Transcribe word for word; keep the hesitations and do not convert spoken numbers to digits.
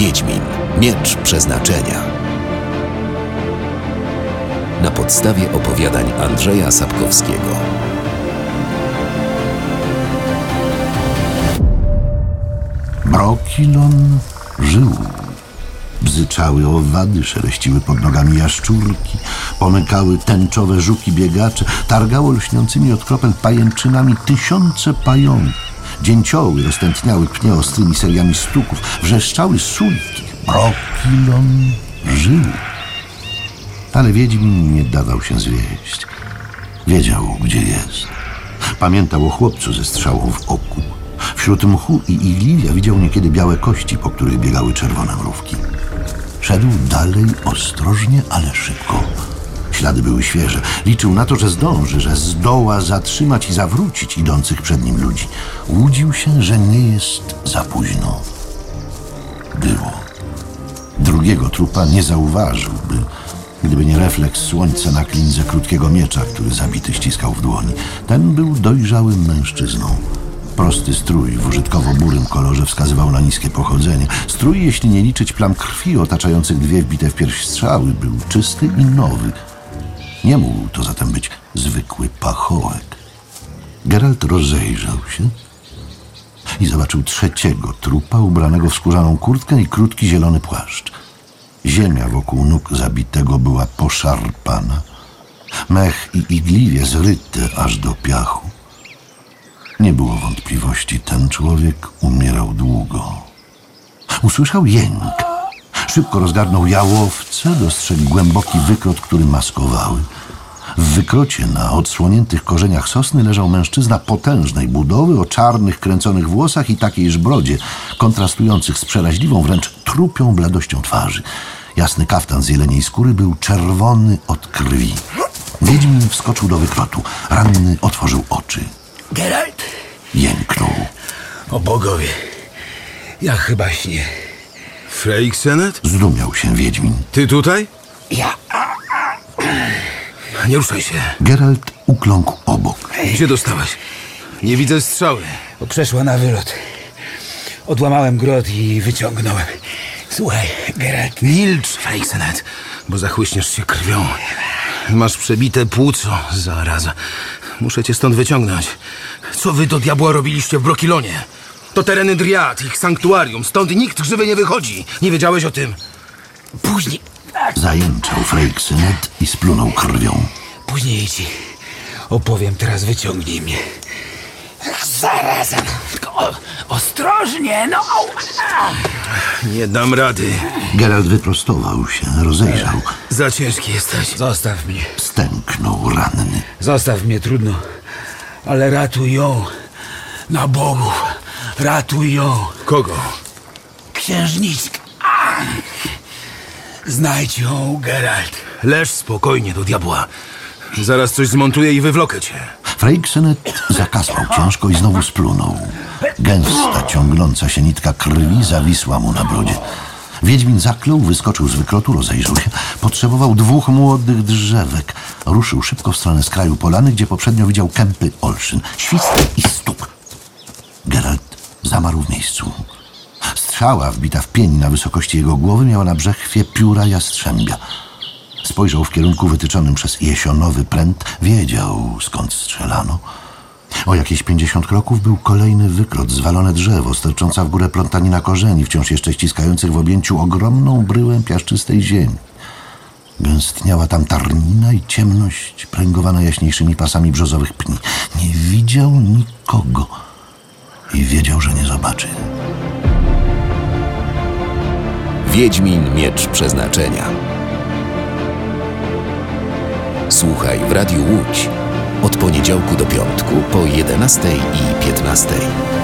Wiedźmin. Miecz Przeznaczenia. Na podstawie opowiadań Andrzeja Sapkowskiego. Brokilon żył. Bzyczały owady, szeleściły pod nogami jaszczurki, pomykały tęczowe żuki biegacze, targało lśniącymi od kropel pajęczynami tysiące pająków. Dzięcioły roztętniały pnie ostrymi seriami stuków, wrzeszczały sulki. Brokilon żył. Ale Wiedźmin nie dawał się zwieść. Wiedział, gdzie jest. Pamiętał o chłopcu ze strzałą w oku. Wśród mchu i igliwia widział niekiedy białe kości, po których biegały czerwone mrówki. Szedł dalej ostrożnie, ale szybko. Ślady były świeże. Liczył na to, że zdąży, że zdoła zatrzymać i zawrócić idących przed nim ludzi. Łudził się, że nie jest za późno. Było. Drugiego trupa nie zauważyłby, gdyby nie refleks słońca na klindze krótkiego miecza, który zabity ściskał w dłoni. Ten był dojrzałym mężczyzną. Prosty strój w użytkowo-burym kolorze wskazywał na niskie pochodzenie. Strój, jeśli nie liczyć plam krwi otaczających dwie wbite w pierś strzały, był czysty i nowy. Nie mógł to zatem być zwykły pachołek. Geralt rozejrzał się i zobaczył trzeciego trupa ubranego w skórzaną kurtkę i krótki zielony płaszcz. Ziemia wokół nóg zabitego była poszarpana. Mech i igliwie zryte aż do piachu. Nie było wątpliwości, ten człowiek umierał długo. Usłyszał jęk. Szybko rozgarnął jałowce, dostrzegł głęboki wykrot, który maskowały. W wykrocie na odsłoniętych korzeniach sosny leżał mężczyzna potężnej budowy, o czarnych, kręconych włosach i takiejż brodzie, kontrastujących z przeraźliwą, wręcz trupią bladością twarzy. Jasny kaftan z jeleniej skóry był czerwony od krwi. Wiedźmin wskoczył do wykrotu. Ranny otworzył oczy. Geralt? Jęknął. O bogowie, ja chyba śnię. Freixenet? Zdumiał się Wiedźmin. Ty tutaj? Ja... Nie ruszaj się. Geralt ukląkł obok. Gdzie dostałeś? Nie widzę strzały. Bo przeszła na wylot. Odłamałem grot i wyciągnąłem. Słuchaj, Geralt. Milcz, Freixenet, bo zachłyśniesz się krwią. Masz przebite płuco, zaraza. Muszę cię stąd wyciągnąć. Co wy do diabła robiliście w Brokilonie? To tereny Driad, ich sanktuarium. Stąd nikt żywy nie wychodzi. Nie wiedziałeś o tym? Później... Zajęczał Freixenet i splunął krwią. Później ci opowiem, teraz wyciągnij mnie. Zaraza. Tylko o, ostrożnie, no. Nie dam rady. Geralt wyprostował się, rozejrzał. Za ciężki jesteś. Zostaw mnie. Stęknął ranny. Zostaw mnie, trudno. Ale ratuj ją. Na bogów. Ratuj ją. Kogo? Księżniczkę. A! Znajdź ją, Geralt. Leż spokojnie do diabła. Zaraz coś zmontuję i wywlokę cię. Freixenet zakaspał ciężko i znowu splunął. Gęsta, ciągnąca się nitka krwi zawisła mu na brodzie. Wiedźmin zaklął, wyskoczył z wykrotu, rozejrzał się. Potrzebował dwóch młodych drzewek. Ruszył szybko w stronę skraju polany, gdzie poprzednio widział kępy olszyn. Świst i stuk. Geralt zamarł w miejscu. Strzała wbita w pień na wysokości jego głowy miała na brzechwie pióra jastrzębia. Spojrzał w kierunku wytyczonym przez jesionowy pręt. Wiedział, skąd strzelano. O jakieś pięćdziesiąt kroków był kolejny wykrot, zwalone drzewo, stercząca w górę plątanina korzeni, wciąż jeszcze ściskających w objęciu ogromną bryłę piaszczystej ziemi. Gęstniała tam tarnina i ciemność pręgowana jaśniejszymi pasami brzozowych pni. Nie widział nikogo i wiedział, że nie zobaczy. Wiedźmin. Miecz Przeznaczenia. Słuchaj w Radiu Łódź od poniedziałku do piątku po jedenastej i piętnastej.